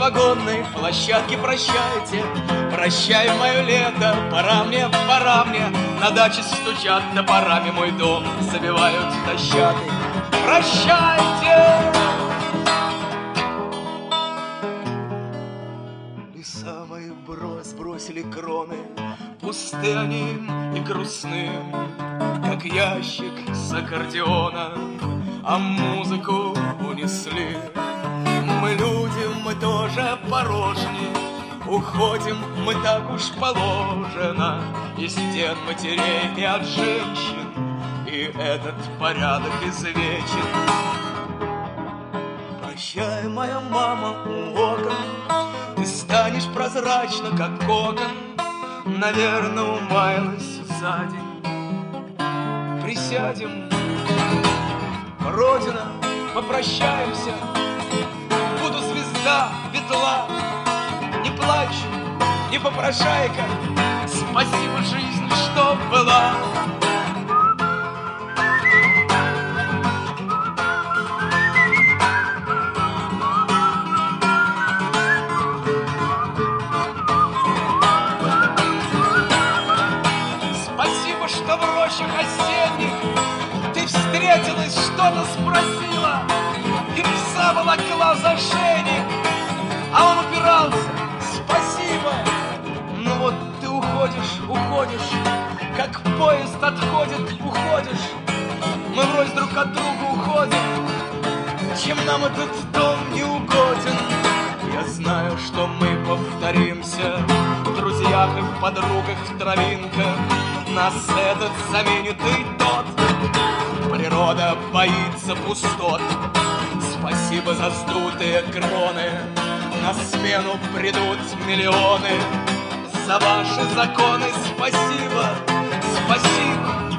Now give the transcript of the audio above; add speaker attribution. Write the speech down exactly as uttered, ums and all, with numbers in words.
Speaker 1: вагонной площадке прощайте. Прощай, мое лето, пора мне, пора мне. На даче стучат топорами, мой дом забивают дощатый. Прощайте! Леса мои брось, бросили кроны, пусты они и грустны, как ящик с аккордеоном, а музыку унесли. Мы люди, мы тоже порожни, уходим мы так уж положено из стен матерей и от женщин, и этот порядок извечен. Прощай, моя мама, у окон, ты станешь прозрачно, как кокон. Наверное, умаялась за день. Присядем, Родина, попрощаемся. Буду звезда, ветла, не плачь, не попрошайка. Спасибо, жизнь, что была. Спасибо, что в рощах осенних ты встретилась, что-то спросила, и пса волокла за шейник, а он упирался. Спасибо. Ну вот ты уходишь, уходишь, как поезд отходит, уходишь. Мы врозь друг от друга уходим. Чем нам этот дом не угоден? Я знаю, что мы повторимся в друзьях и в подругах, в травинках. Нас этот заменит и тот. Природа боится пустот. Спасибо за сдутые кроны. На смену придут миллионы. За ваши законы спасибо, спасибо.